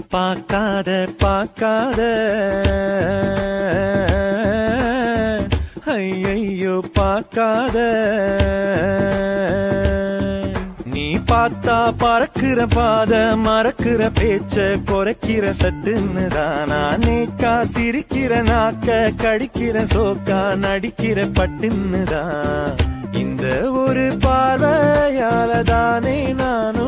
பார்க்காத பார்க்காத ஐயையோ பார்க்காத. நீ பார்த்தா பறக்கிற பாத மறக்கிற பேச்ச குறைக்கிற சட்டுன்னு தானா நேக்கா சிரிக்கிற நாக்க கடிக்கிற சோக்கா நடிக்கிற பட்டுன்னு தான். இந்த ஒரு பார்வையால தானே நான்